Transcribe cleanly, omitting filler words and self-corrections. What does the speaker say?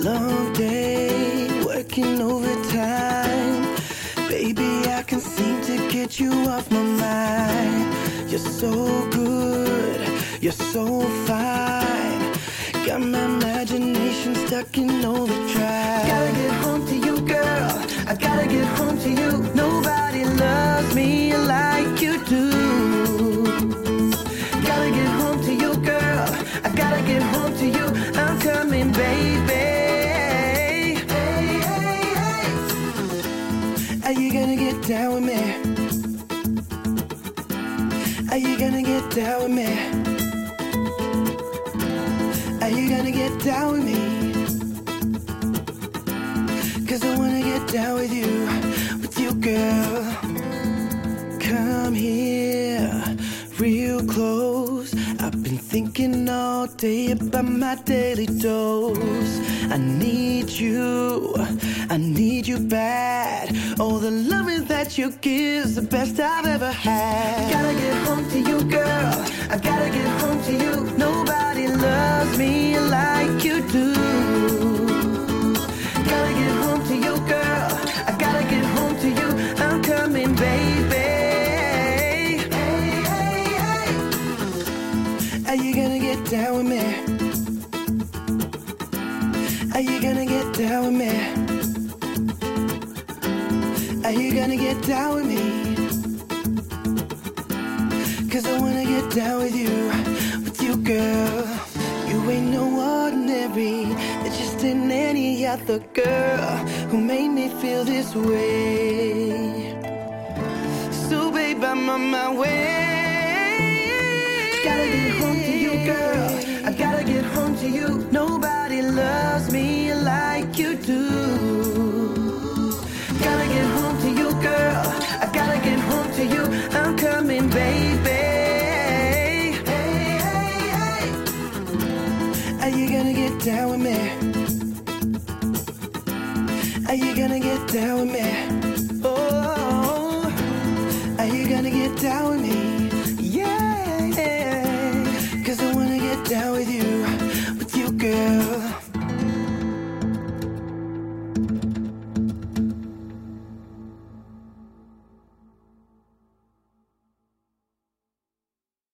long day, working overtime. Baby, I can seem to get you off my mind. You're so good, you're so fine. Got my imagination stuck in overdrive. Gotta get home to you, girl. I gotta get home to you. Nobody loves me like you do. Gotta get home to you, girl. I gotta get home to you. I'm coming, baby. Hey, hey, hey. Are you gonna get down with me? Are you gonna get down with me? Are you gonna get down with me? 'Cause I wanna get down with you, girl. Come here, real close. I've been thinking all day about my daily dose. I need you bad. Oh, the loving that you give's the best I've ever had. Gotta get home to you, girl. I gotta get home to you. Nobody loves me like you do. Gotta get home to you, girl. I gotta get home to you. I'm coming, baby. Hey, hey, hey. Are you gonna get down with me? Are you gonna get down with me? Are you gonna get down with me? 'Cause I wanna get down with you, girl. You ain't no ordinary, it's just in any other girl who made me feel this way. So babe, I'm on my way. Gotta get home to you, girl. I gotta get home to you. Nobody loves me like you do. Gotta get home to you, girl. I gotta get home to you. I'm coming, baby. Hey, hey, hey. Are you gonna get down with me? Are you gonna get down with me? Oh, are you gonna get down with me? Yeah, 'cause I wanna get down with you, girl.